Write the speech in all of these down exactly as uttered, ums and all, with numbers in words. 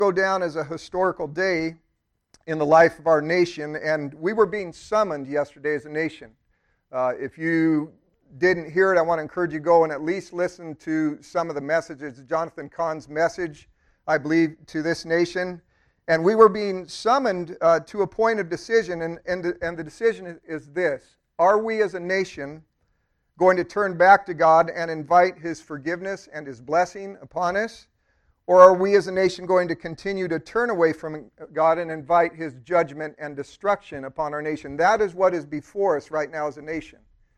go down as a historical day in the life of our nation, and we were being summoned yesterday as a nation. Uh, if you didn't hear it, I want to encourage you to go and at least listen to some of the messages. Jonathan Cahn's message, I believe, to this nation. And we were being summoned uh, to a point of decision, and, and, the, and the decision is, is this. Are we as a nation going to turn back to God and invite His forgiveness and His blessing upon us? Or are we as a nation going to continue to turn away from God and invite His judgment and destruction upon our nation? That is what is before us right now as a nation.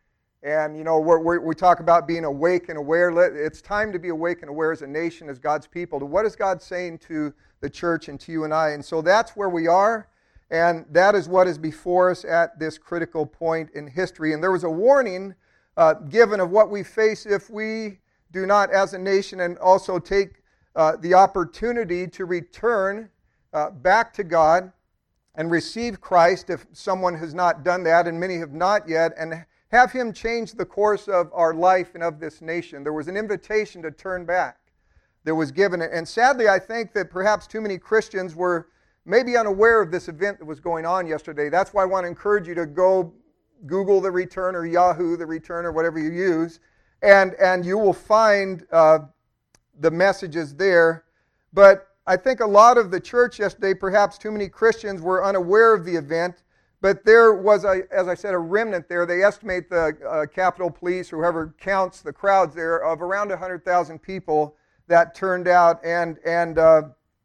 And, you know, we're, we're, we talk about being awake and aware. It's time to be awake and aware as a nation, as God's people, to what is God saying to the church and to you and I. And so that's where we are, and that is what is before us at this critical point in history. And there was a warning uh, given of what we face if we do not, as a nation, and also take Uh, the opportunity to return uh, back to God and receive Christ if someone has not done that, and many have not yet, and have Him change the course of our life and of this nation. There was an invitation to turn back that was given. And sadly, I think that perhaps too many Christians were maybe unaware of this event that was going on yesterday. That's why I want to encourage you to go Google the return or Yahoo the return or whatever you use, and, and you will find Uh, the messages there. But I think a lot of the church yesterday, perhaps too many Christians, were unaware of the event. But there was, a, as I said, a remnant there. They estimate the uh, Capitol Police, or whoever counts the crowds there, of around one hundred thousand people that turned out, and and uh,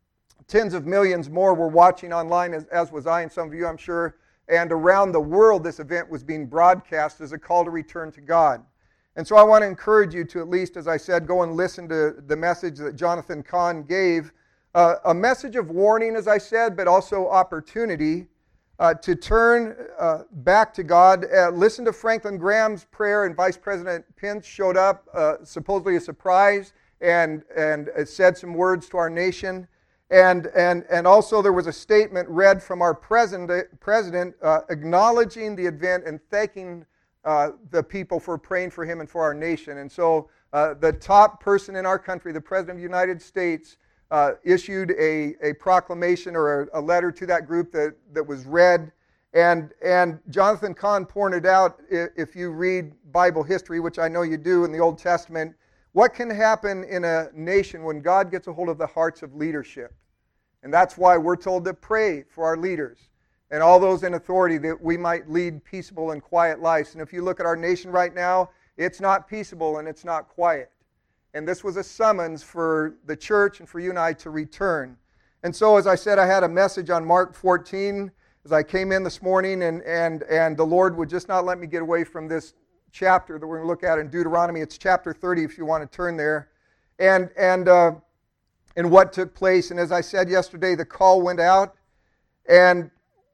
tens of millions more were watching online, as, as was I and some of you, I'm sure. And around the world, this event was being broadcast as a call to return to God. And so I want to encourage you to at least, as I said, go and listen to the message that Jonathan Cahn gave. Uh, a message of warning, as I said, but also opportunity uh, to turn uh, back to God. Uh, listen to Franklin Graham's prayer, and Vice President Pence showed up, uh, supposedly a surprise, and, and uh, said some words to our nation. And, and, and also there was a statement read from our president, president uh, acknowledging the event and thanking Uh, the people for praying for him and for our nation. And so uh, the top person in our country, the President of the United States, uh, issued a, a proclamation or a, a letter to that group that, that was read. And, and Jonathan Cahn pointed out, if you read Bible history, which I know you do in the Old Testament, what can happen in a nation when God gets a hold of the hearts of leadership. And that's why we're told to pray for our leaders and all those in authority, that we might lead peaceable and quiet lives. And if you look at our nation right now, it's not peaceable and it's not quiet. And this was a summons for the church and for you and I to return. And so, as I said, I had a message on Mark fourteen as I came in this morning, and, and, and the Lord would just not let me get away from this chapter that we're going to look at in Deuteronomy. It's chapter thirty if you want to turn there. And, and, uh, and what took place. And as I said yesterday, the call went out. And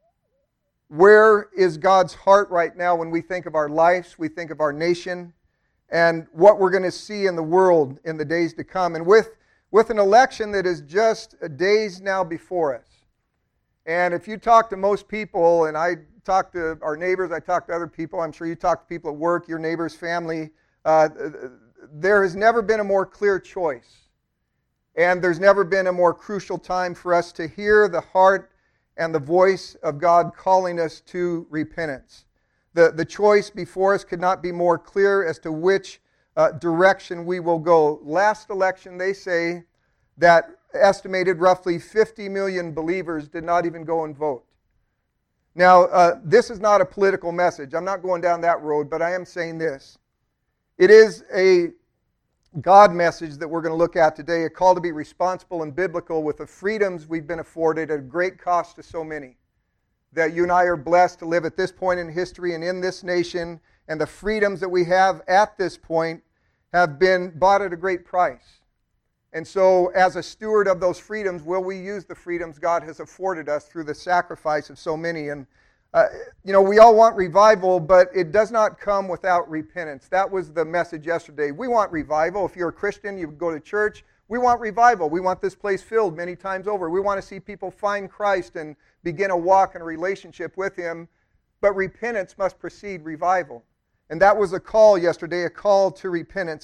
where is God's heart right now when we think of our lives, we think of our nation, and what we're going to see in the world in the days to come? And with, with an election that is just days now before us. And if you talk to most people, and I talk to our neighbors, I talk to other people, I'm sure you talk to people at work, your neighbors, family, uh, there has never been a more clear choice. And there's never been a more crucial time for us to hear the heart and the voice of God calling us to repentance. The, the choice before us could not be more clear as to which uh, direction we will go. Last election, they say that estimated roughly fifty million believers did not even go and vote. Now, uh, this is not a political message. I'm not going down that road, but I am saying this. It is a God message that we're going to look at today, a call to be responsible and biblical with the freedoms we've been afforded at a great cost to so many. That you and I are blessed to live at this point in history and in this nation, and the freedoms that we have at this point have been bought at a great price. And so, as a steward of those freedoms, will we use the freedoms God has afforded us through the sacrifice of so many? And Uh, you know, we all want revival, but it does not come without repentance. That was the message yesterday. We want revival. If you're a Christian, you go to church. We want revival. We want this place filled many times over. We want to see people find Christ and begin a walk and a relationship with Him. But repentance must precede revival. And that was a call yesterday, a call to repentance. And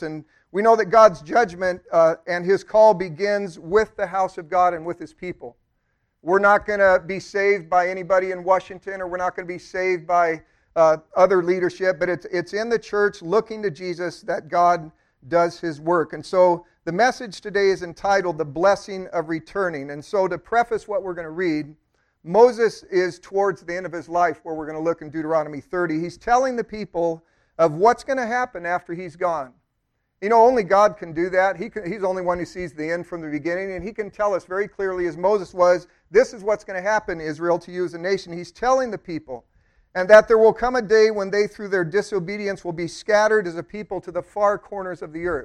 We know that God's judgment uh, and His call begins with the house of God and with His people. We're not going to be saved by anybody in Washington, or we're not going to be saved by uh, other leadership, but it's, it's in the church looking to Jesus that God does His work. And so the message today is entitled The Blessing of Returning. And so to preface what we're going to read, Moses is towards the end of his life, where we're going to look in Deuteronomy thirty. He's telling the people of what's going to happen after he's gone. You know, only God can do that. He can, he's the only one who sees the end from the beginning, and He can tell us very clearly, as Moses was, this is what's going to happen, Israel, to you as a nation. He's telling the people, and that there will come a day when they, through their disobedience, will be scattered as a people to the far corners of the earth.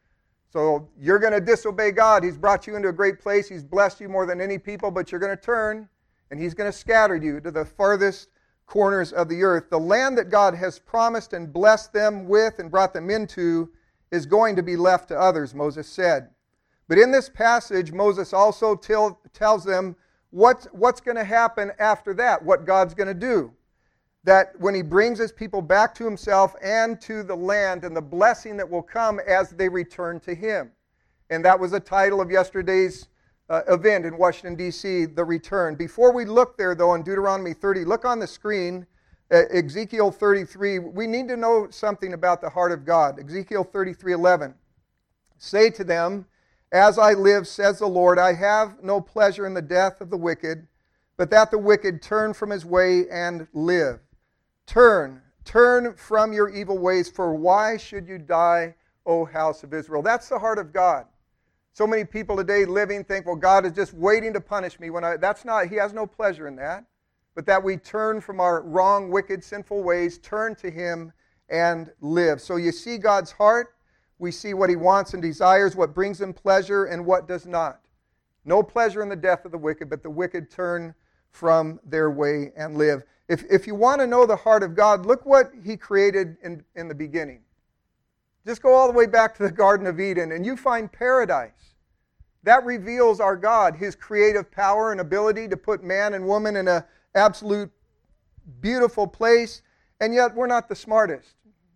So you're going to disobey God. He's brought you into a great place. He's blessed you more than any people, but you're going to turn, and He's going to scatter you to the farthest corners of the earth. The land that God has promised and blessed them with and brought them into is going to be left to others, Moses said. But in this passage, Moses also tell, tells them what's, what's going to happen after that, what God's going to do. That when He brings His people back to Himself and to the land, and the blessing that will come as they return to Him. And that was the title of yesterday's uh, event in Washington, D C, The Return. Before we look there, though, in Deuteronomy thirty, look on the screen, uh, Ezekiel thirty-three. We need to know something about the heart of God. Ezekiel thirty-three eleven. Say to them, as I live, says the Lord, I have no pleasure in the death of the wicked, but that the wicked turn from his way and live. Turn, turn from your evil ways, for why should you die, O house of Israel? That's the heart of God. So many people today living think, well, God is just waiting to punish me. When I, that's not, He has no pleasure in that. But that we turn from our wrong, wicked, sinful ways, turn to Him and live. So you see God's heart. We see what He wants and desires, what brings Him pleasure and what does not. No pleasure in the death of the wicked, but the wicked turn from their way and live. If, if you want to know the heart of God, look what He created in, in the beginning. Just go all the way back to the Garden of Eden and you find paradise. That reveals our God, His creative power and ability to put man and woman in an absolute beautiful place, and yet we're not the smartest,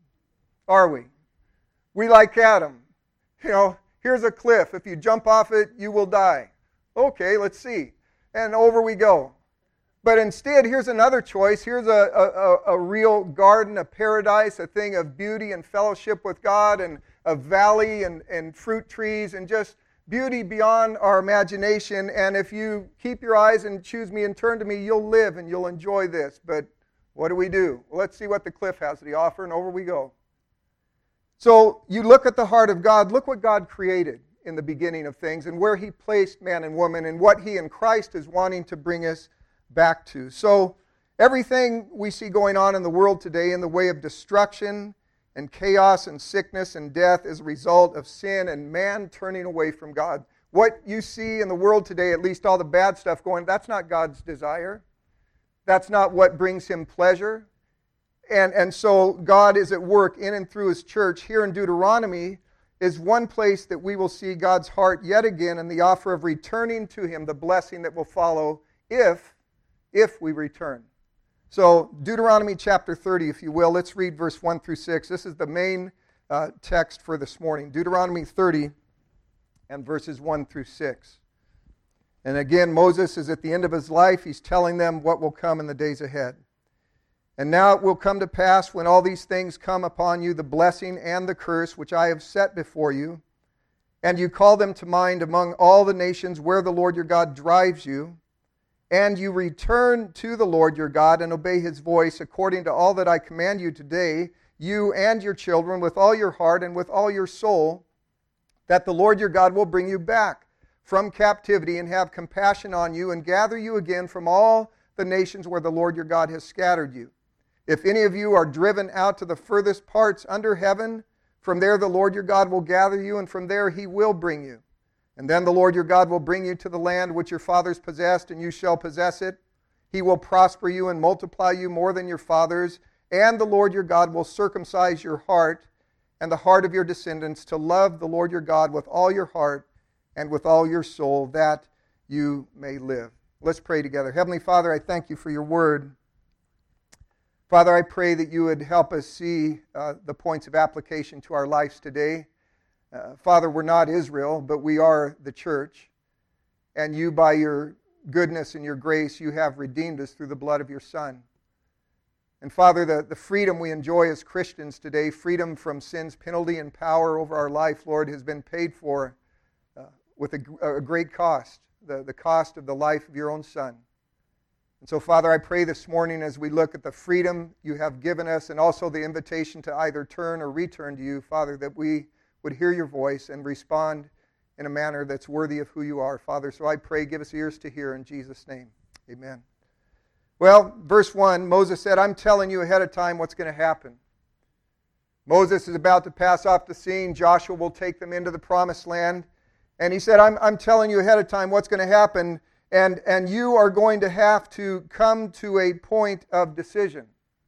are we? We like Adam. You know, here's a cliff. If you jump off it, you will die. Okay, let's see. And over we go. But instead, here's another choice. Here's a, a, a real garden, a paradise, a thing of beauty and fellowship with God, and a valley and, and fruit trees and just beauty beyond our imagination. And if you keep your eyes and choose me and turn to me, you'll live and you'll enjoy this. But what do we do? Well, let's see what the cliff has to offer, and over we go. So you look at the heart of God. Look what God created in the beginning of things and where He placed man and woman and what He in Christ is wanting to bring us back to. So everything we see going on in the world today in the way of destruction and chaos and sickness and death is a result of sin and man turning away from God. What you see in the world today, at least all the bad stuff going, that's not God's desire. That's not what brings Him pleasure. And, and so God is at work in and through His church. Here in Deuteronomy is one place that we will see God's heart yet again in the offer of returning to Him, the blessing that will follow if, if we return. So Deuteronomy chapter thirty, if you will, let's read verse one through six. This is the main uh, text for this morning. Deuteronomy thirty and verses one through six. And again, Moses is at the end of his life. He's telling them what will come in the days ahead. And now it will come to pass when all these things come upon you, the blessing and the curse which I have set before you, and you call them to mind among all the nations where the Lord your God drives you, and you return to the Lord your God and obey His voice according to all that I command you today, you and your children, with all your heart and with all your soul, that the Lord your God will bring you back from captivity and have compassion on you and gather you again from all the nations where the Lord your God has scattered you. If any of you are driven out to the furthest parts under heaven, from there the Lord your God will gather you, and from there He will bring you. And then the Lord your God will bring you to the land which your fathers possessed, and you shall possess it. He will prosper you and multiply you more than your fathers, and the Lord your God will circumcise your heart and the heart of your descendants to love the Lord your God with all your heart and with all your soul, that you may live. Let's pray together. Heavenly Father, I thank you for your word. Father, I pray that you would help us see uh, the points of application to our lives today. Uh, Father, we're not Israel, but we are the church. And you, by your goodness and your grace, you have redeemed us through the blood of your Son. And Father, the, the freedom we enjoy as Christians today, freedom from sin's penalty and power over our life, Lord, has been paid for uh, with a, a great cost, the, the cost of the life of your own Son. And so, Father, I pray this morning as we look at the freedom you have given us and also the invitation to either turn or return to you, Father, that we would hear your voice and respond in a manner that's worthy of who you are, Father. So I pray, give us ears to hear in Jesus' name. Amen. Well, verse one, Moses said, I'm telling you ahead of time what's going to happen. Moses is about to pass off the scene. Joshua will take them into the promised land. And he said, I'm, I'm telling you ahead of time what's going to happen. And, and you are going to have to come to a point of decision.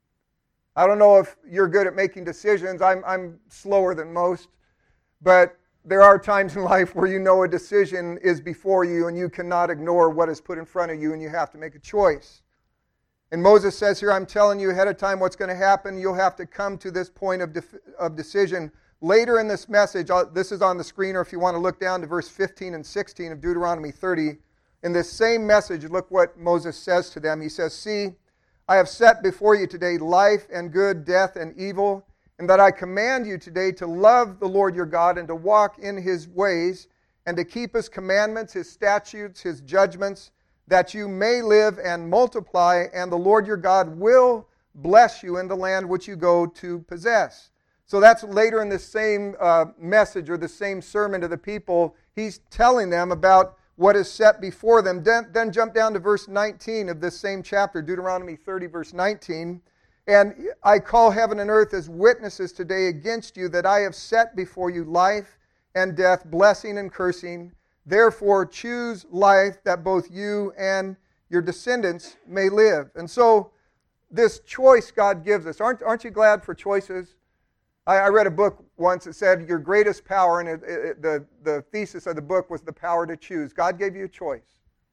I don't know if you're good at making decisions. I'm, I'm slower than most. But there are times in life where you know a decision is before you and you cannot ignore what is put in front of you and you have to make a choice. And Moses says here, I'm telling you ahead of time what's going to happen. You'll have to come to this point of, def- of decision. Later in this message, I'll, this is on the screen, or if you want to look down to verse fifteen and sixteen of Deuteronomy thirty, in this same message, look what Moses says to them. He says, see, I have set before you today life and good, death and evil, and that I command you today to love the Lord your God and to walk in his ways and to keep his commandments, his statutes, his judgments, that you may live and multiply, and the Lord your God will bless you in the land which you go to possess. So that's later in this same uh, message or the same sermon to the people. He's telling them about what is set before them. Then, then jump down to verse nineteen of this same chapter, Deuteronomy thirty, verse nineteen. And I call heaven and earth as witnesses today against you that I have set before you life and death, blessing and cursing. Therefore choose life that both you and your descendants may live. And so this choice God gives us. Aren't, aren't you glad for choices? I, I read a book once that said your greatest power, and it, it, the, the thesis of the book was the power to choose. God gave you a choice.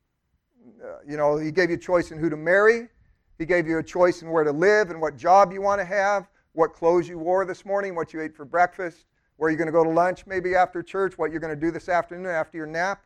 Uh, you know, he gave you a choice in who to marry. He gave you a choice in where to live and what job you want to have, what clothes you wore this morning, what you ate for breakfast, where you're going to go to lunch maybe after church, what you're going to do this afternoon after your nap.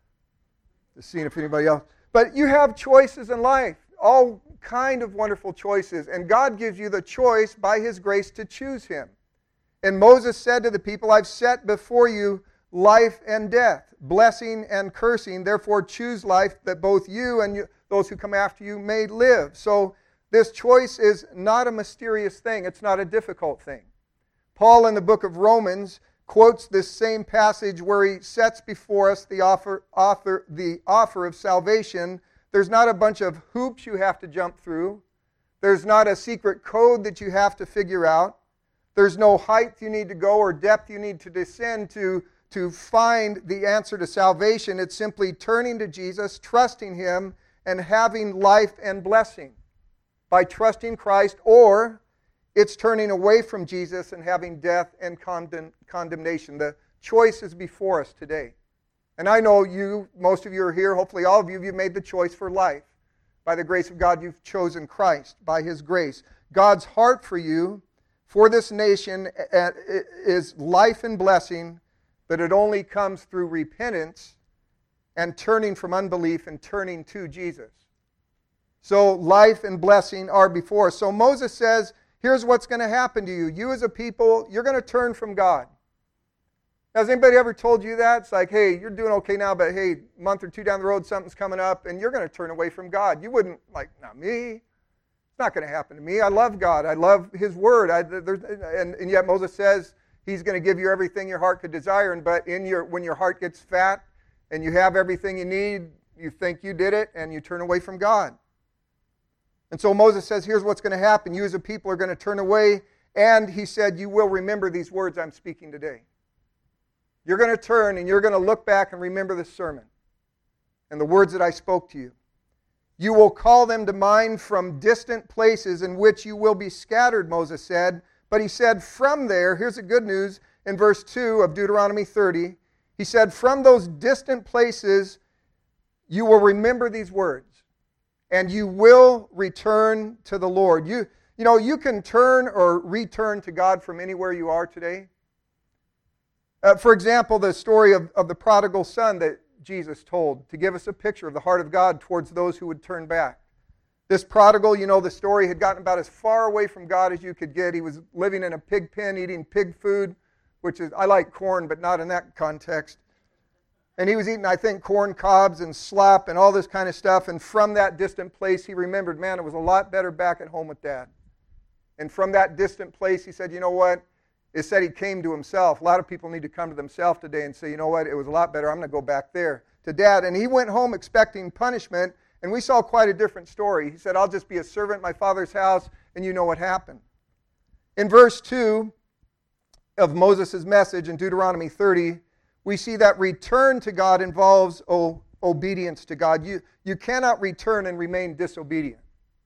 Just seeing if anybody else. But you have choices in life, all kind of wonderful choices. And God gives you the choice by his grace to choose him. And Moses said to the people, I've set before you life and death, blessing and cursing. Therefore choose life that both you and you, those who come after you may live. So this choice is not a mysterious thing. It's not a difficult thing. Paul in the book of Romans quotes this same passage where he sets before us the offer, offer, the offer of salvation. There's not a bunch of hoops you have to jump through. There's not a secret code that you have to figure out. There's no height you need to go or depth you need to descend to, to find the answer to salvation. It's simply turning to Jesus, trusting him, and having life and blessing by trusting Christ, or it's turning away from Jesus and having death and condemn, condemnation. The choice is before us today. And I know you, most of you are here, hopefully all of you, you've made the choice for life. By the grace of God, you've chosen Christ by his grace. God's heart for you, for this nation, is life and blessing, but it only comes through repentance and turning from unbelief and turning to Jesus. So life and blessing are before us. So Moses says, here's what's going to happen to you. You as a people, you're going to turn from God. Has anybody ever told you that? It's like, hey, you're doing okay now, but hey, a month or two down the road, something's coming up, and you're going to turn away from God. You wouldn't, like, not me. It's not going to happen to me. I love God. I love his word. I, and, and yet Moses says he's going to give you everything your heart could desire, and but in your when your heart gets fat and you have everything you need, you think you did it, and you turn away from God. And so Moses says, here's what's going to happen. You as a people are going to turn away, and he said, you will remember these words I'm speaking today. You're going to turn, and you're going to look back and remember this sermon and the words that I spoke to you. You will call them to mind from distant places in which you will be scattered, Moses said. But he said, from there, here's the good news, in verse two of Deuteronomy thirty, he said, from those distant places you will remember these words. And you will return to the Lord. You, you know, you can turn or return to God from anywhere you are today. Uh, for example, the story of, of the prodigal son that Jesus told to give us a picture of the heart of God towards those who would turn back. This prodigal, you know the story, had gotten about as far away from God as you could get. He was living in a pig pen, eating pig food, which is, I like corn, but not in that context. And he was eating, I think, corn cobs and slop and all this kind of stuff. And from that distant place, he remembered, man, it was a lot better back at home with Dad. And from that distant place, he said, you know what? It said he came to himself. A lot of people need to come to themselves today and say, you know what? It was a lot better. I'm going to go back there to Dad. And he went home expecting punishment. And we saw quite a different story. He said, I'll just be a servant in my father's house, and you know what happened. In verse two of Moses' message in Deuteronomy thirty, we see that return to God involves o- obedience to God. You, you cannot return and remain disobedient.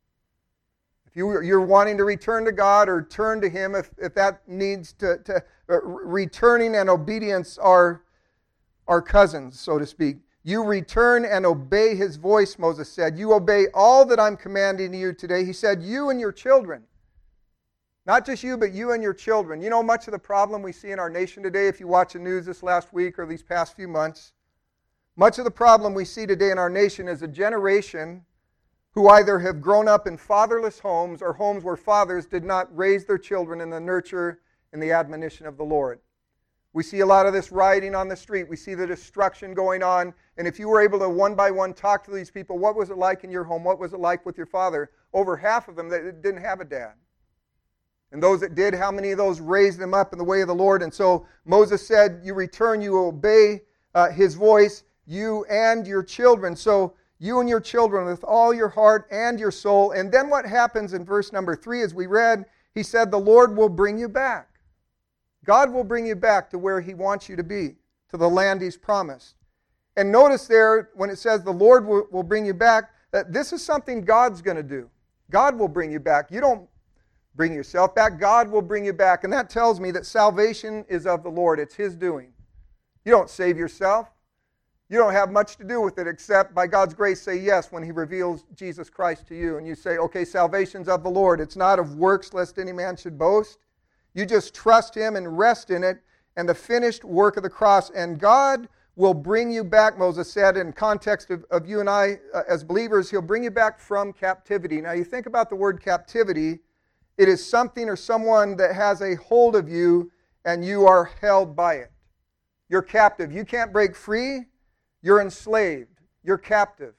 If you, you're wanting to return to God or turn to Him, if, if that needs to, to uh, returning and obedience are, are cousins, so to speak. You return and obey His voice, Moses said. You obey all that I'm commanding you today. He said, you and your children. Not just you, but you and your children. You know, much of the problem we see in our nation today, if you watch the news this last week or these past few months, much of the problem we see today in our nation is a generation who either have grown up in fatherless homes or homes where fathers did not raise their children in the nurture and the admonition of the Lord. We see a lot of this rioting on the street. We see the destruction going on. And if you were able to one by one talk to these people, what was it like in your home? What was it like with your father? Over half of them that didn't have a dad. And those that did, how many of those raised them up in the way of the Lord? And so Moses said, you return, you obey uh, His voice, you and your children. So you and your children with all your heart and your soul. And then what happens in verse number three, as we read, he said, the Lord will bring you back. God will bring you back to where He wants you to be, to the land He's promised. And notice there, when it says the Lord will, will bring you back, that this is something God's going to do. God will bring you back. You don't bring yourself back. God will bring you back. And that tells me that salvation is of the Lord. It's His doing. You don't save yourself. You don't have much to do with it except by God's grace say yes when He reveals Jesus Christ to you. And you say, okay, salvation's of the Lord. It's not of works lest any man should boast. You just trust Him and rest in it and the finished work of the cross. And God will bring you back, Moses said, in context of, of you and I uh, as believers, He'll bring you back from captivity. Now you think about the word captivity, it is something or someone that has a hold of you and you are held by it. You're captive. You can't break free. You're enslaved. You're captive.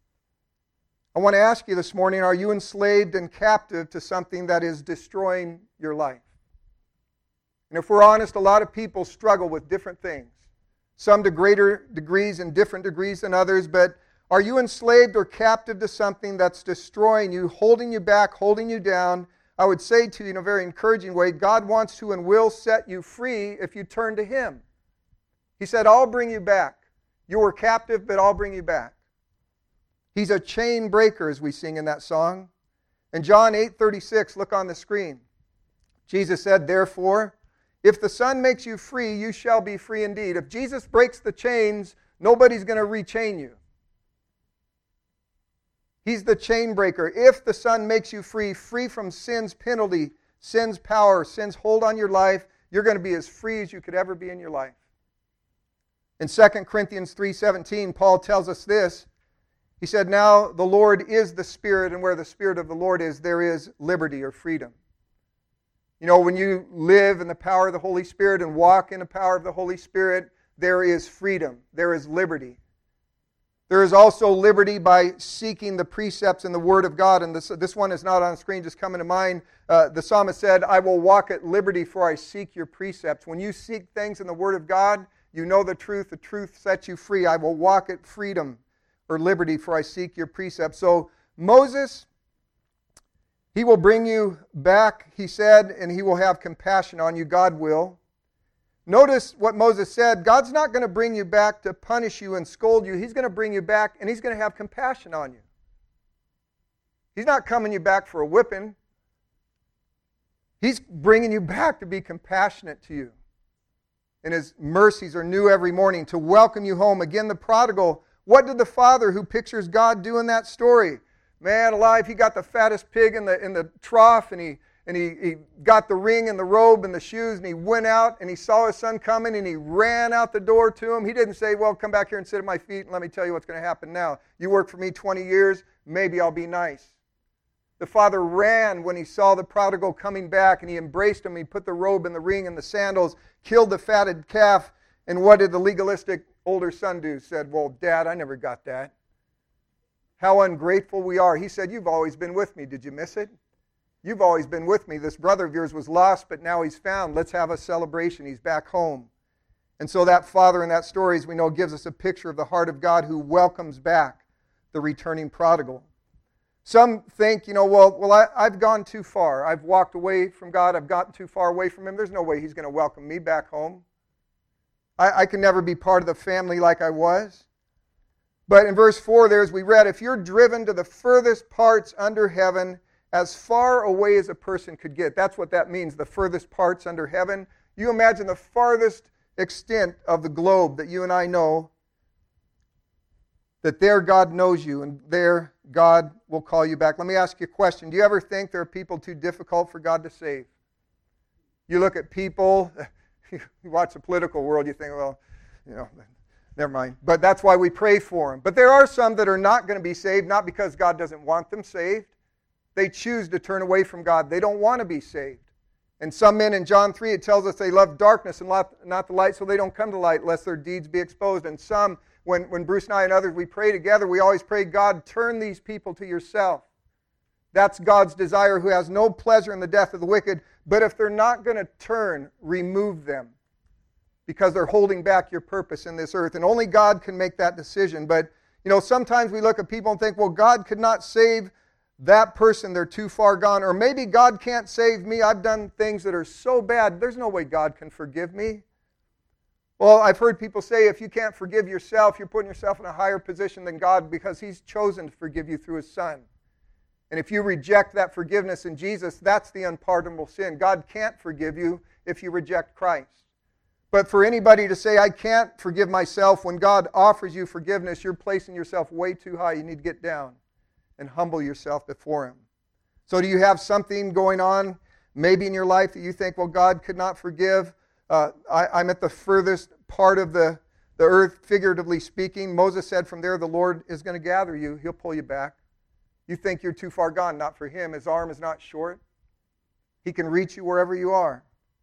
I want to ask you this morning, are you enslaved and captive to something that is destroying your life? And if we're honest, a lot of people struggle with different things. Some to greater degrees and different degrees than others, but are you enslaved or captive to something that's destroying you, holding you back, holding you down? I would say to you in a very encouraging way, God wants to and will set you free if you turn to Him. He said, I'll bring you back. You were captive, but I'll bring you back. He's a chain breaker, as we sing in that song. In John eight thirty-six, look on the screen. Jesus said, therefore, if the Son makes you free, you shall be free indeed. If Jesus breaks the chains, nobody's going to rechain you. He's the chain breaker. If the Son makes you free, free from sin's penalty, sin's power, sin's hold on your life, you're going to be as free as you could ever be in your life. In Second Corinthians three seventeen, Paul tells us this. He said, now the Lord is the Spirit, and where the Spirit of the Lord is, there is liberty or freedom. You know, when you live in the power of the Holy Spirit and walk in the power of the Holy Spirit, there is freedom. There is liberty. There is also liberty by seeking the precepts in the Word of God. And this, this one is not on the screen, just coming to mind. Uh, the psalmist said, I will walk at liberty for I seek your precepts. When you seek things in the Word of God, you know the truth. The truth sets you free. I will walk at freedom or liberty for I seek your precepts. So Moses, He will bring you back, he said, and He will have compassion on you. God will. Notice what Moses said. God's not going to bring you back to punish you and scold you. He's going to bring you back and He's going to have compassion on you. He's not coming you back for a whipping. He's bringing you back to be compassionate to you. And His mercies are new every morning to welcome you home. Again, the prodigal, what did the father who pictures God do in that story? Man alive, he got the fattest pig in the in the trough, and he and he, he got the ring and the robe and the shoes, and he went out, and he saw his son coming, and he ran out the door to him. He didn't say, well, come back here and sit at my feet, and let me tell you what's going to happen now. You worked for me twenty years, maybe I'll be nice. The father ran when he saw the prodigal coming back, and he embraced him. He put the robe and the ring and the sandals, killed the fatted calf, and what did the legalistic older son do? Said, well, Dad, I never got that. How ungrateful we are. He said, you've always been with me. Did you miss it? You've always been with me. This brother of yours was lost, but now he's found. Let's have a celebration. He's back home. And so that father in that story, as we know, gives us a picture of the heart of God who welcomes back the returning prodigal. Some think, you know, well, well I, I've gone too far. I've walked away from God. I've gotten too far away from Him. There's no way He's going to welcome me back home. I, I can never be part of the family like I was. But in verse four there, as we read, if you're driven to the furthest parts under heaven, as far away as a person could get. That's what that means, the furthest parts under heaven. You imagine the farthest extent of the globe that you and I know, that there God knows you, and there God will call you back. Let me ask you a question. Do you ever think there are people too difficult for God to save? You look at people, you watch the political world, you think, well, you know, never mind. But that's why we pray for them. But there are some that are not going to be saved, not because God doesn't want them saved. They choose to turn away from God. They don't want to be saved. And some men in John three, it tells us they love darkness and not the light, so they don't come to light lest their deeds be exposed. And some, when, when Bruce and I and others, we pray together, we always pray, God, turn these people to yourself. That's God's desire, who has no pleasure in the death of the wicked. But if they're not going to turn, remove them, because they're holding back your purpose in this earth. And only God can make that decision. But, you know, sometimes we look at people and think, well, God could not save that person, they're too far gone. Or maybe God can't save me. I've done things that are so bad, there's no way God can forgive me. Well, I've heard people say if you can't forgive yourself, you're putting yourself in a higher position than God, because He's chosen to forgive you through His Son. And if you reject that forgiveness in Jesus, that's the unpardonable sin. God can't forgive you if you reject Christ. But for anybody to say, I can't forgive myself, when God offers you forgiveness, you're placing yourself way too high. You need to get down and humble yourself before Him. So do you have something going on maybe in your life that you think, well, God could not forgive? Uh, I, I'm at the furthest part of the, the earth, figuratively speaking. Moses said from there, the Lord is going to gather you. He'll pull you back. You think you're too far gone. Not for Him. His arm is not short. He can reach you wherever you are.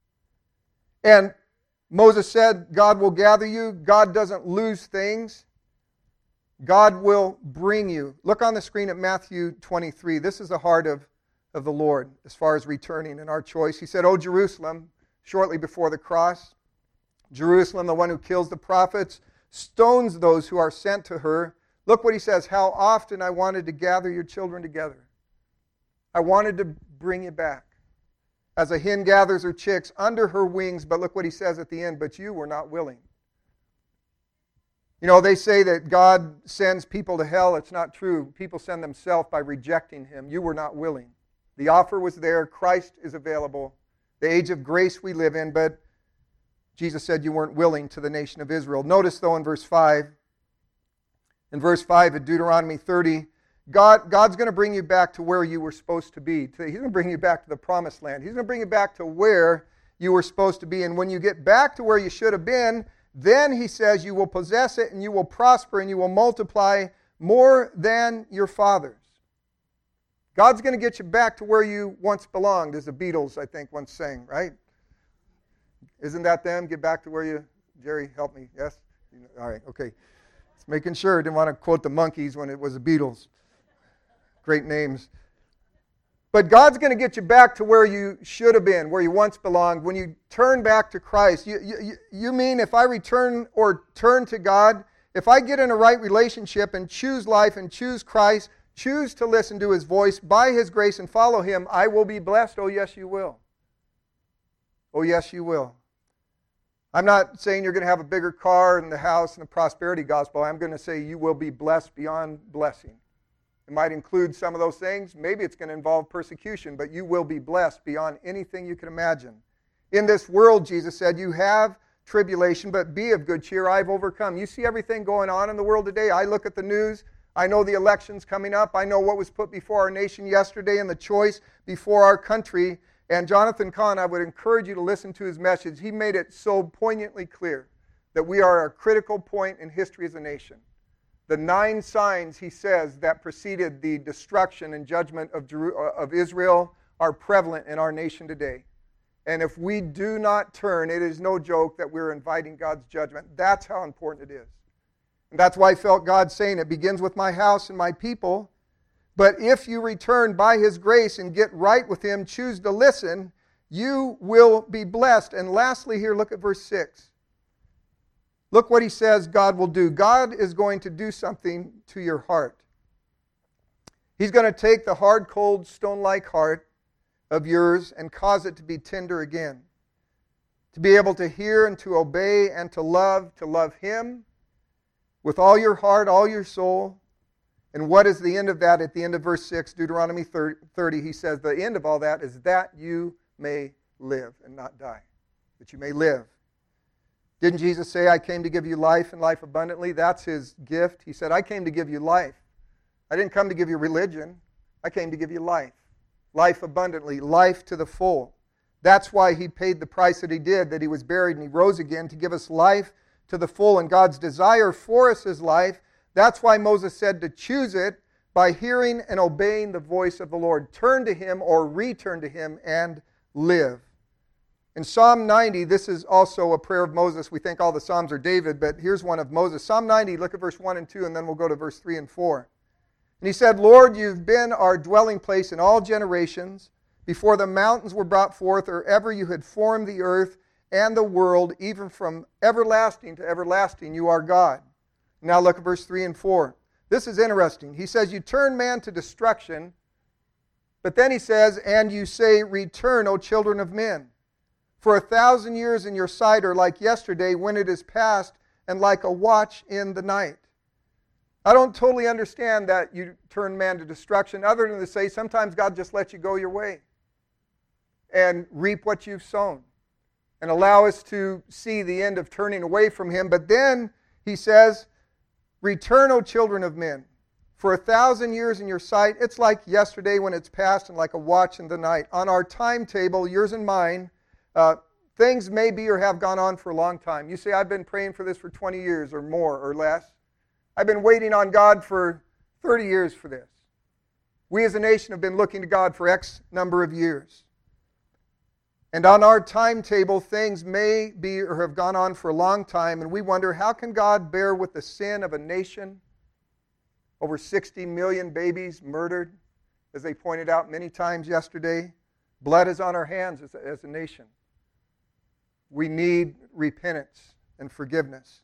And Moses said, God will gather you. God doesn't lose things. God will bring you. Look on the screen at Matthew twenty-three. This is the heart of, of the Lord as far as returning and our choice. He said, O Jerusalem, shortly before the cross, Jerusalem, the one who kills the prophets, stones those who are sent to her. Look what He says, how often I wanted to gather your children together. I wanted to bring you back. As a hen gathers her chicks under her wings, but look what He says at the end, but you were not willing. You know, they say that God sends people to hell. It's not true. People send themselves by rejecting Him. You were not willing. The offer was there. Christ is available. The age of grace we live in, but Jesus said you weren't willing to the nation of Israel. Notice, though, in verse five, in verse five of Deuteronomy thirty, God, God's going to bring you back to where you were supposed to be. He's going to bring you back to the promised land. He's going to bring you back to where you were supposed to be. And when you get back to where you should have been, then He says you will possess it and you will prosper and you will multiply more than your fathers. God's going to get you back to where you once belonged, as the Beatles, I think, once sang, right? Isn't that them? Get back to where you... Jerry, help me. Yes? All right, okay. Just making sure. Didn't want to quote the Monkees when it was the Beatles. Great names. But God's going to get you back to where you should have been, where you once belonged. When you turn back to Christ, you, you, you mean if I return or turn to God, if I get in a right relationship and choose life and choose Christ, choose to listen to His voice by His grace and follow Him, I will be blessed. Oh, yes, you will. Oh, yes, you will. I'm not saying you're going to have a bigger car and the house and the prosperity gospel. I'm going to say you will be blessed beyond blessing. It might include some of those things. Maybe it's going to involve persecution, but you will be blessed beyond anything you can imagine. In this world, Jesus said, you have tribulation, but be of good cheer. I've overcome. You see everything going on in the world today. I look at the news. I know the elections coming up. I know what was put before our nation yesterday and the choice before our country. And Jonathan Cahn, I would encourage you to listen to his message. He made it so poignantly clear that we are a critical point in history as a nation. The nine signs, he says, that preceded the destruction and judgment of, Jeru- of Israel are prevalent in our nation today. And if we do not turn, it is no joke that we're inviting God's judgment. That's how important it is. And that's why I felt God saying, it begins with my house and my people. But if you return by His grace and get right with Him, choose to listen, you will be blessed. And lastly here, look at verse six. Look what he says God will do. God is going to do something to your heart. He's going to take the hard, cold, stone-like heart of yours and cause it to be tender again. To be able to hear and to obey and to love, to love Him with all your heart, all your soul. And what is the end of that? At the end of verse six, Deuteronomy thirty, he says, the end of all that is that you may live and not die. That you may live. Didn't Jesus say, I came to give you life and life abundantly? That's His gift. He said, I came to give you life. I didn't come to give you religion. I came to give you life. Life abundantly, life to the full. That's why He paid the price that He did, that He was buried and He rose again to give us life to the full. And God's desire for us is life. That's why Moses said to choose it by hearing and obeying the voice of the Lord. Turn to Him or return to Him and live. In Psalm ninety, this is also a prayer of Moses. We think all the Psalms are David, but here's one of Moses. Psalm ninety, look at verse one and two, and then we'll go to verse three and four. And he said, Lord, you've been our dwelling place in all generations, before the mountains were brought forth, or ever you had formed the earth and the world, even from everlasting to everlasting, you are God. Now look at verse three and four. This is interesting. He says, you turn man to destruction, but then he says, and you say, return, O children of men. For a thousand years in your sight are like yesterday when it is past, and like a watch in the night. I don't totally understand that you turn man to destruction, other than to say sometimes God just lets you go your way and reap what you've sown and allow us to see the end of turning away from Him. But then He says, return, O children of men. For a thousand years in your sight, it's like yesterday when it's past and like a watch in the night. On our timetable, yours and mine, Uh, things may be or have gone on for a long time. You say, I've been praying for this for twenty years or more or less. I've been waiting on God for thirty years for this. We as a nation have been looking to God for X number of years. And on our timetable, things may be or have gone on for a long time, and we wonder, how can God bear with the sin of a nation? Over sixty million babies murdered, as they pointed out many times yesterday. Blood is on our hands as a, as a nation. We need repentance and forgiveness.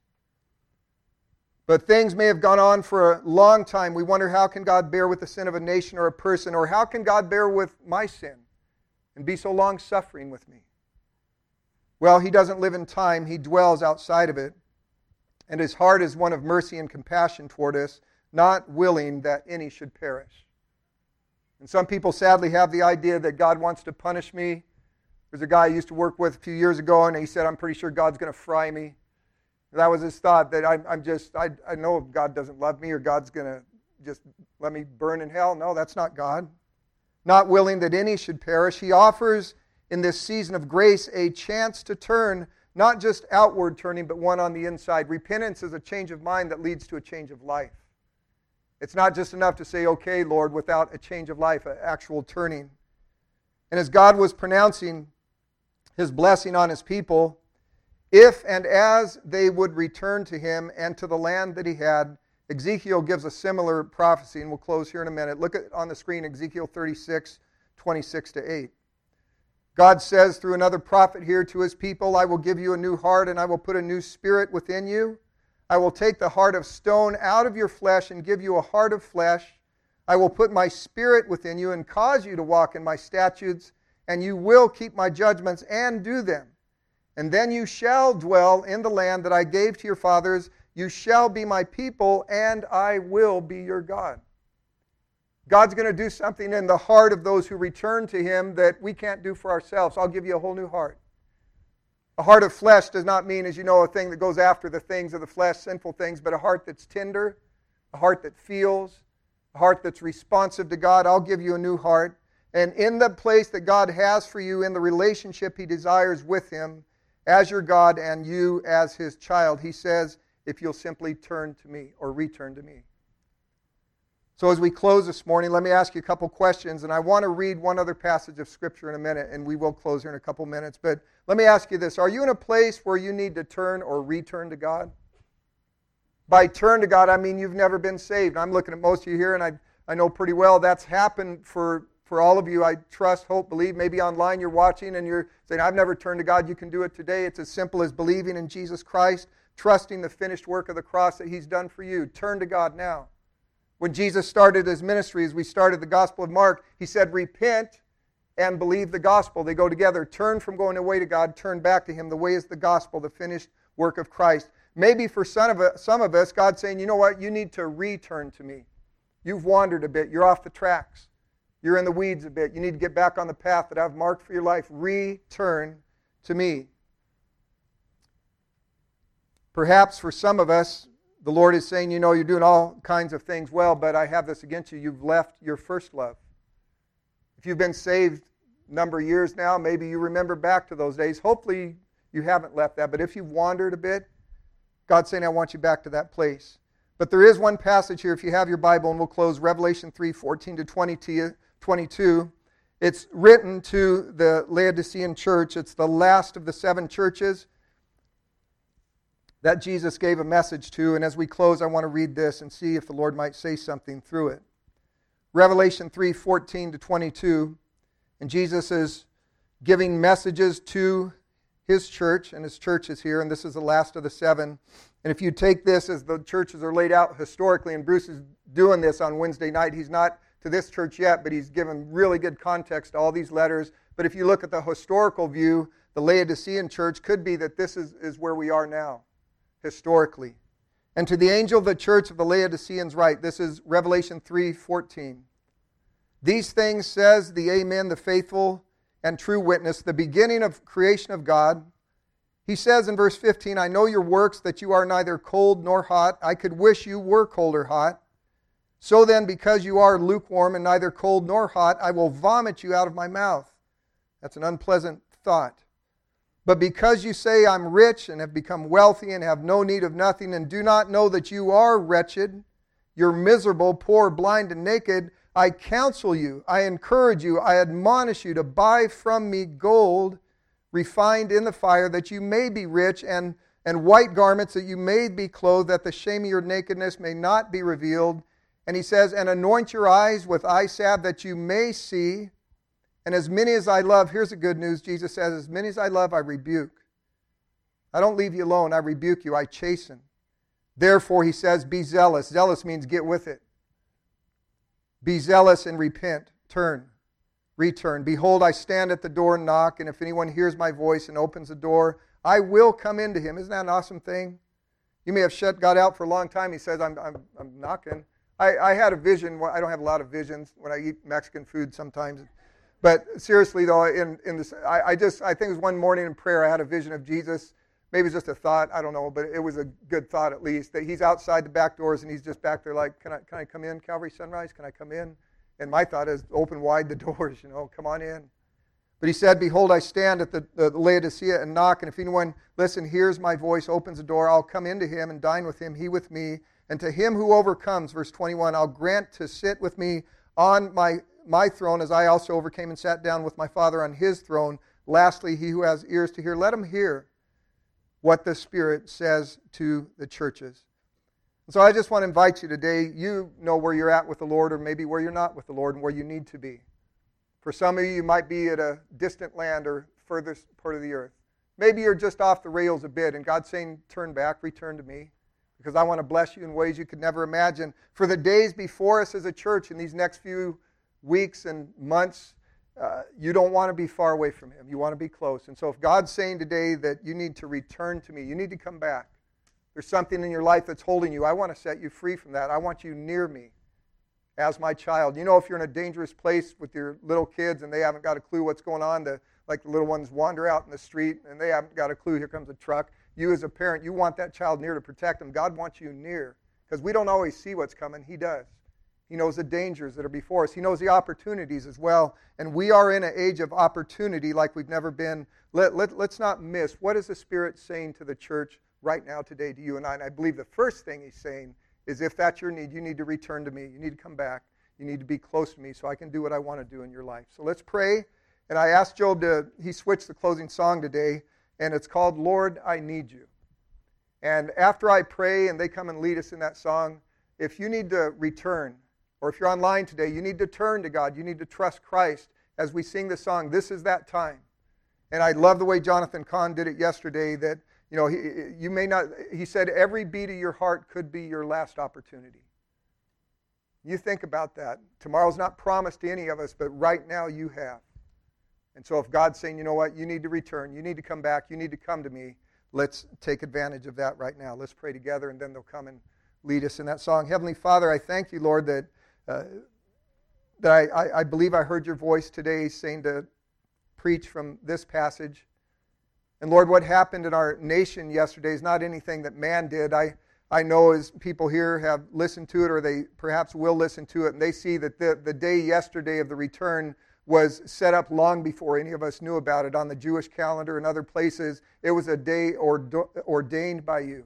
But things may have gone on for a long time. We wonder, how can God bear with the sin of a nation or a person? Or how can God bear with my sin and be so long-suffering with me? Well, He doesn't live in time. He dwells outside of it. And His heart is one of mercy and compassion toward us, not willing that any should perish. And some people sadly have the idea that God wants to punish me. There's a guy I used to work with a few years ago, and he said, I'm pretty sure God's going to fry me. That was his thought, that I'm, I'm just, I, I know God doesn't love me, or God's going to just let me burn in hell. No, that's not God. Not willing that any should perish. He offers in this season of grace a chance to turn, not just outward turning, but one on the inside. Repentance is a change of mind that leads to a change of life. It's not just enough to say, okay, Lord, without a change of life, an actual turning. And as God was pronouncing His blessing on His people, if and as they would return to Him and to the land that He had, Ezekiel gives a similar prophecy, and we'll close here in a minute. Look at on the screen, Ezekiel thirty-six, twenty-six to eight. God says through another prophet here to His people, I will give you a new heart, and I will put a new spirit within you. I will take the heart of stone out of your flesh and give you a heart of flesh. I will put my spirit within you and cause you to walk in my statutes, and you will keep my judgments and do them. And then you shall dwell in the land that I gave to your fathers. You shall be my people, and I will be your God. God's going to do something in the heart of those who return to Him that we can't do for ourselves. I'll give you a whole new heart. A heart of flesh does not mean, as you know, a thing that goes after the things of the flesh, sinful things, but a heart that's tender, a heart that feels, a heart that's responsive to God. I'll give you a new heart. And in the place that God has for you, in the relationship He desires with Him, as your God and you as His child, He says, if you'll simply turn to me or return to me. So as we close this morning, let me ask you a couple questions, and I want to read one other passage of Scripture in a minute, and we will close here in a couple minutes. But let me ask you this. Are you in a place where you need to turn or return to God? By turn to God, I mean you've never been saved. I'm looking at most of you here, and I, I know pretty well that's happened for, for all of you. I trust, hope, believe. Maybe online you're watching and you're saying, I've never turned to God. You can do it today. It's as simple as believing in Jesus Christ, trusting the finished work of the cross that He's done for you. Turn to God now. When Jesus started His ministry, as we started the Gospel of Mark, He said, repent and believe the gospel. They go together. Turn from going away to God, turn back to Him. The way is the gospel, the finished work of Christ. Maybe for some of us, some of us, God's saying, you know what, you need to return to me. You've wandered a bit. You're off the tracks. You're in the weeds a bit. You need to get back on the path that I've marked for your life. Return to me. Perhaps for some of us, the Lord is saying, you know, you're doing all kinds of things well, but I have this against you. You've left your first love. If you've been saved a number of years now, maybe you remember back to those days. Hopefully you haven't left that, but if you've wandered a bit, God's saying, I want you back to that place. But there is one passage here, if you have your Bible, and we'll close, Revelation three, fourteen to twenty-two. It's written to the Laodicean church. It's the last of the seven churches that Jesus gave a message to. And as we close, I want to read this and see if the Lord might say something through it. Revelation three, fourteen to twenty-two. And Jesus is giving messages to His church, and His church is here, and this is the last of the seven. And if you take this as the churches are laid out historically, and Bruce is doing this on Wednesday night, he's not to this church yet, but he's given really good context to all these letters. But if you look at the historical view, the Laodicean church could be that this is, is where we are now, historically. And to the angel of the church of the Laodiceans write, this is Revelation three, fourteen. These things says the Amen, the faithful and true witness, the beginning of creation of God. He says in verse fifteen, I know your works, that you are neither cold nor hot. I could wish you were cold or hot. So then, because you are lukewarm and neither cold nor hot, I will vomit you out of my mouth. That's an unpleasant thought. But because you say, I'm rich and have become wealthy and have no need of nothing, and do not know that you are wretched, you're miserable, poor, blind, and naked, I counsel you, I encourage you, I admonish you to buy from me gold refined in the fire, that you may be rich, and, and white garments, that you may be clothed, that the shame of your nakedness may not be revealed. And he says, and anoint your eyes with eye salve, that you may see. And as many as I love, here's the good news, Jesus says, as many as I love, I rebuke. I don't leave you alone, I rebuke you, I chasten. Therefore, he says, be zealous. Zealous means get with it. Be zealous and repent. Turn. Return. Behold, I stand at the door and knock, and if anyone hears my voice and opens the door, I will come into him. Isn't that an awesome thing? You may have shut God out for a long time. He says, I'm, I'm, I'm knocking. I, I had a vision. Well, I don't have a lot of visions when I eat Mexican food sometimes. But seriously, though, in, in this, I, I just, I think it was one morning in prayer, I had a vision of Jesus. Maybe it's just a thought, I don't know, but it was a good thought at least, that he's outside the back doors and he's just back there like, can I, can I come in, Calvary Sunrise? Can I come in? And my thought is, open wide the doors, you know, come on in. But he said, behold, I stand at the, the Laodicea and knock, and if anyone, listen, hears my voice, opens the door, I'll come into him and dine with him, he with me. And to him who overcomes, verse twenty-one, I'll grant to sit with me on my, my throne, as I also overcame and sat down with my Father on his throne. Lastly, he who has ears to hear, let him hear what the Spirit says to the churches. And so I just want to invite you today, you know where you're at with the Lord, or maybe where you're not with the Lord and where you need to be. For some of you, you might be at a distant land or furthest part of the earth. Maybe you're just off the rails a bit, and God's saying, turn back, return to me, because I want to bless you in ways you could never imagine. For the days before us as a church in these next few weeks and months, uh, you don't want to be far away from him. You want to be close. And so if God's saying today that you need to return to me, you need to come back. There's something in your life that's holding you. I want to set you free from that. I want you near me as my child. You know, if you're in a dangerous place with your little kids and they haven't got a clue what's going on, the, like the little ones wander out in the street and they haven't got a clue, here comes a truck. You as a parent, you want that child near to protect them. God wants you near, because we don't always see what's coming. He does. He knows the dangers that are before us. He knows the opportunities as well. And we are in an age of opportunity like we've never been. Let, let, let's not miss, what is the Spirit saying to the church right now today to you and I? And I believe the first thing He's saying is, if that's your need, you need to return to me. You need to come back. You need to be close to me so I can do what I want to do in your life. So let's pray. And I asked Job to, he switched the closing song today, and it's called, Lord, I Need You. And after I pray and they come and lead us in that song, if you need to return, or if you're online today, you need to turn to God. You need to trust Christ as we sing the song. This is that time. And I love the way Jonathan Cahn did it yesterday, that, you know, he, you may not, he said, every beat of your heart could be your last opportunity. You think about that. Tomorrow's not promised to any of us, but right now you have. And so if God's saying, you know what, you need to return, you need to come back, you need to come to me, let's take advantage of that right now. Let's pray together, and then they'll come and lead us in that song. Heavenly Father, I thank you, Lord, that uh, that I, I, I believe I heard your voice today saying to preach from this passage. And Lord, what happened in our nation yesterday is not anything that man did. I, I know as people here have listened to it, or they perhaps will listen to it, and they see that the, the day yesterday of the return was set up long before any of us knew about it on the Jewish calendar and other places. It was a day ordo- ordained by you.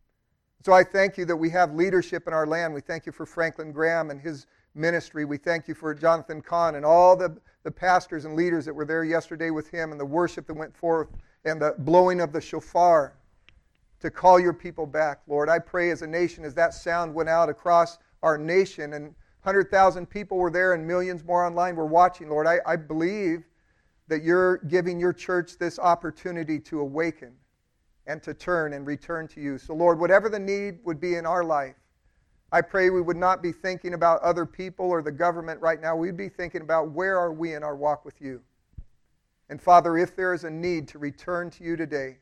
So I thank you that we have leadership in our land. We thank you for Franklin Graham and his ministry. We thank you for Jonathan Cahn and all the, the pastors and leaders that were there yesterday with him, and the worship that went forth and the blowing of the shofar to call your people back, Lord. I pray as a nation, as that sound went out across our nation, and one hundred thousand people were there and millions more online were watching, Lord, I, I believe that you're giving your church this opportunity to awaken and to turn and return to you. So, Lord, whatever the need would be in our life, I pray we would not be thinking about other people or the government right now. We'd be thinking about, where are we in our walk with you? And Father, if there is a need to return to you today,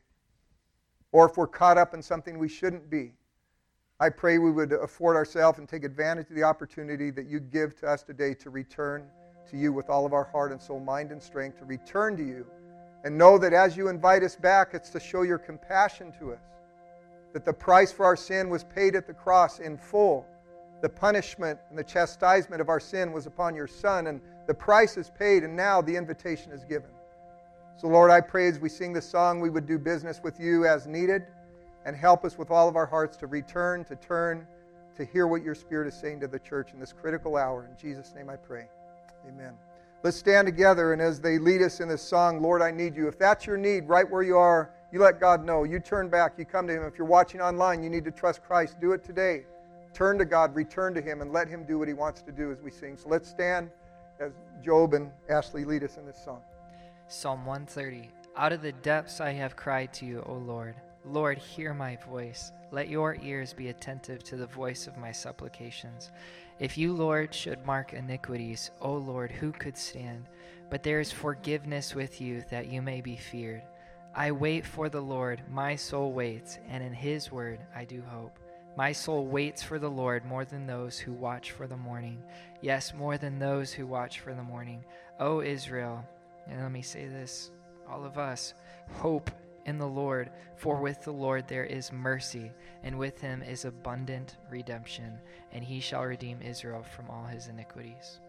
or if we're caught up in something we shouldn't be, I pray we would afford ourselves and take advantage of the opportunity that you give to us today to return to you with all of our heart and soul, mind and strength, to return to you. And know that as you invite us back, it's to show your compassion to us. That the price for our sin was paid at the cross in full. The punishment and the chastisement of our sin was upon your Son, and the price is paid, and now the invitation is given. So, Lord, I pray as we sing this song, we would do business with you as needed, and help us with all of our hearts to return, to turn, to hear what your Spirit is saying to the church in this critical hour. In Jesus' name I pray. Amen. Let's stand together, and as they lead us in this song, Lord, I Need You. If that's your need, right where you are, you let God know. You turn back, you come to Him. If you're watching online, you need to trust Christ. Do it today. Turn to God, return to Him, and let Him do what He wants to do as we sing. So let's stand as Job and Ashley lead us in this song. Psalm one thirty. Out of the depths I have cried to you, O Lord. Lord, hear my voice. Let your ears be attentive to the voice of my supplications. If you, Lord, should mark iniquities, O Lord, who could stand? But there is forgiveness with you, that you may be feared. I wait for the Lord, my soul waits, and in His word I do hope. My soul waits for the Lord more than those who watch for the morning. Yes, more than those who watch for the morning. O Israel, and let me say this, all of us, hope in the Lord, for with the Lord there is mercy, and with Him is abundant redemption, and He shall redeem Israel from all his iniquities.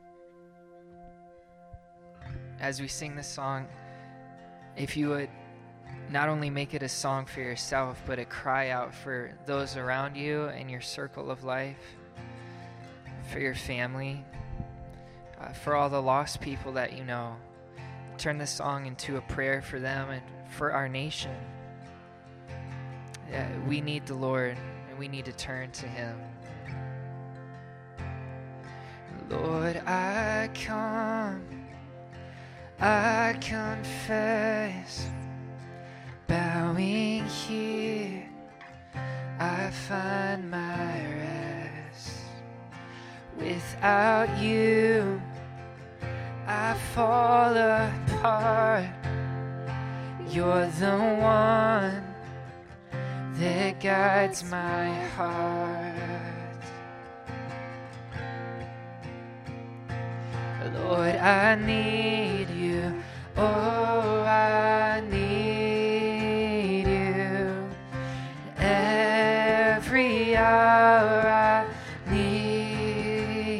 As we sing this song, if you would not only make it a song for yourself, but a cry out for those around you and your circle of life, for your family, uh, for all the lost people that you know. Turn this song into a prayer for them and for our nation. Yeah, we need the Lord, and we need to turn to Him. Lord, I come, I confess, bowing here, I find my rest. Without you, I fall apart. You're the one that guides my heart. Lord, I need you. Oh, I need you. Every hour I need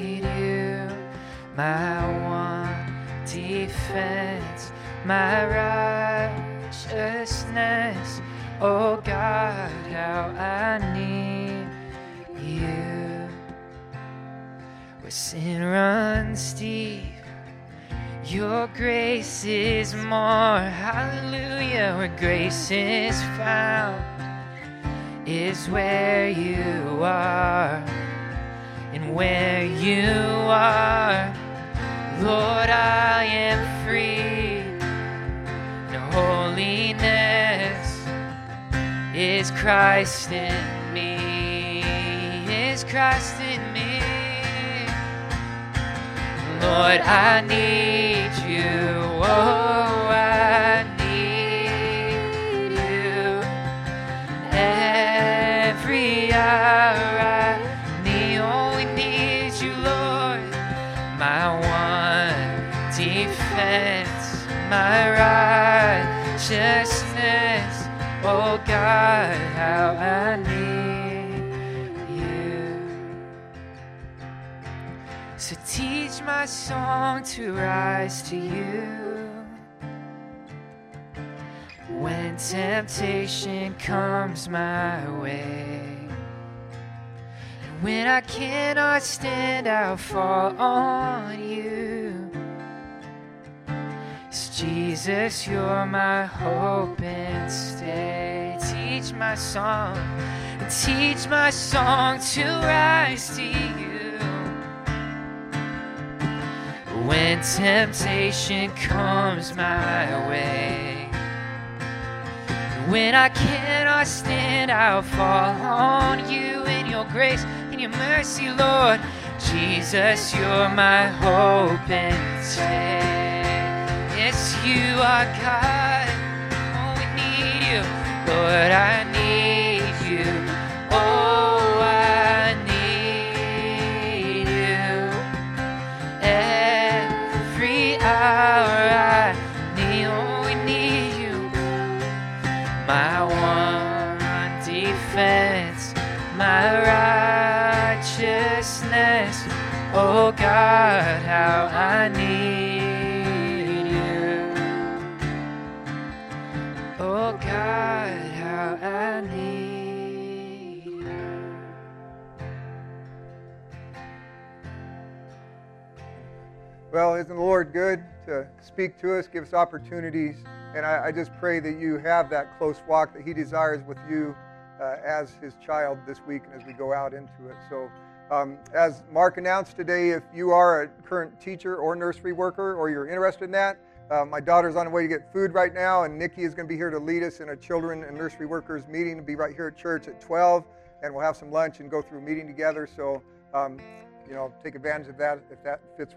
my one defense, my righteousness. Oh God, how I need you. Where sin runs deep, your grace is more. Hallelujah. Where grace is found is where you are. And where you are, Lord, I am free. No holiness is Christ in me, is Christ in me. Lord, I need you, oh, I need you. Every hour I need, oh, we need you, Lord. My one defense, my righteousness. Oh God, how I need you. So teach my song to rise to you when temptation comes my way. And when I cannot stand, I'll fall on you. Jesus, you're my hope and stay. Teach my song, teach my song to rise to you when temptation comes my way. When I cannot stand, I'll fall on you in your grace, in your mercy, Lord. Jesus, you're my hope and stay. Yes, you are God. Oh, we need you. Lord, I need you. Oh, I need you. Every hour I need, oh, we need you. My one defense, my righteousness. Oh, God, how I need. Oh God, how I need you. Well, isn't the Lord good to speak to us, give us opportunities? And I, I just pray that you have that close walk that He desires with you uh, as His child this week and as we go out into it. So um, as Mark announced today, if you are a current teacher or nursery worker or you're interested in that, Uh, my daughter's on the way to get food right now, and Nikki is going to be here to lead us in a children and nursery workers meeting. To be right here at church at twelve, and we'll have some lunch and go through a meeting together. So, um, you know, take advantage of that if that fits